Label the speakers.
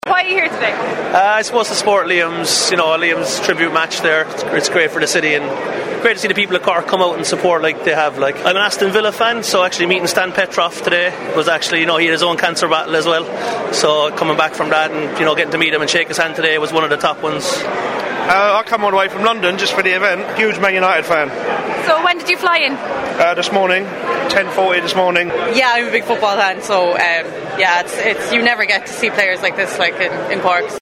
Speaker 1: Why are you here today?
Speaker 2: I suppose to support Liam's tribute match there. It's great for the city and great to see the people of Cork come out and support like they have. I'm an Aston Villa fan, so actually meeting Stan Petrov today was actually, he had his own cancer battle as well. So coming back from that and, getting to meet him and shake his hand today was one of the top ones.
Speaker 3: I come all the way from London just for the event. Huge Man United fan.
Speaker 1: So when did you fly in?
Speaker 3: This morning, 10:40 this morning.
Speaker 4: Yeah, I'm a big football fan, so it's you never get to see players like this in Cork.